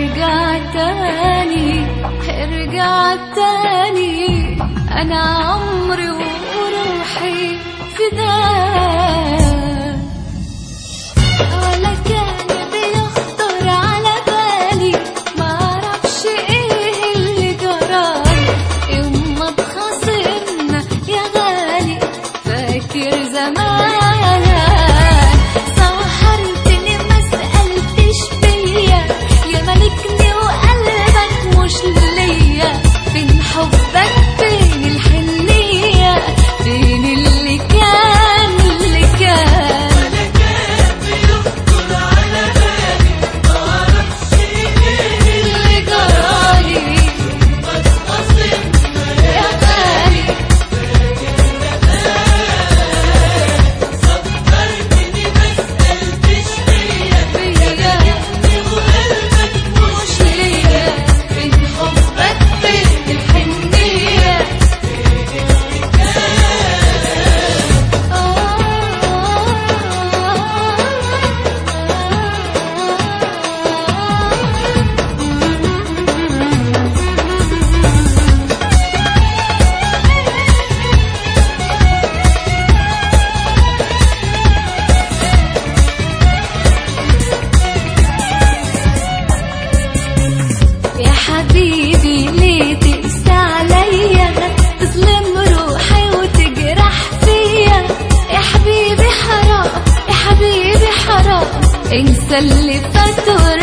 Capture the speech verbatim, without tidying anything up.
ارجع تاني ارجع تاني، انا عمري وروحي فداك. ولا كان بيخطر على بالي، معرفش ايه اللي جرالي يوم ما اتخاصمنا يا غالي. فاكر زمان سهرتني ما سألتش فيا، يا ملكني وقلبك مش ليا. فين حبك فين الحنية، فين اللي كان اللي كان. ولا كان بيخطر على بالي، معرفش ايه اللي جرالي ما اتخاصمنا يا غالي. سهرتني ما سألتش فيا، فيا وقلبك مش ليا. فين حبك فين الحنية. يا حبيبي ليه تقسى عليا، تظلم روحي وتجرح فيا. يا حبيبي حرام يا حبيبي حرام، انسى اللي فات